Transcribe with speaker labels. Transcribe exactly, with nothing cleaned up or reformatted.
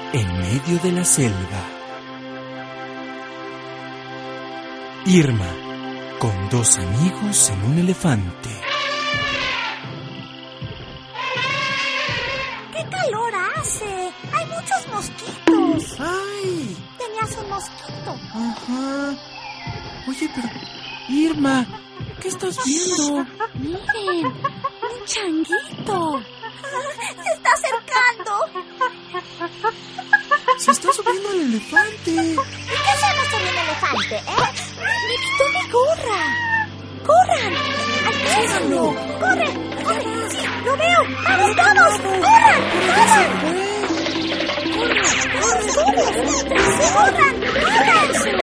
Speaker 1: en medio de la selva. Irma, con dos amigos en un elefante.
Speaker 2: ¡Qué calor hace! ¡Hay muchos mosquitos!
Speaker 1: ¡Ay!
Speaker 2: Tenías un mosquito.
Speaker 1: Ajá. Oye, pero... Irma, ¿qué estás viendo?
Speaker 2: Miren, un changuito. Se está acercando.
Speaker 1: Se está subiendo al elefante.
Speaker 2: ¿Y qué hacemos con el elefante, eh? ¡Me quitó mi gorra! ¡Corran! ¡Alcánzalo! ¡Corre! ¡Corre! ¡Sí, lo veo! ¡Vamos todos! ¡Corran! ¡Corran! ¡Corran! ¡Corran! ¡Corran! ¡Corran!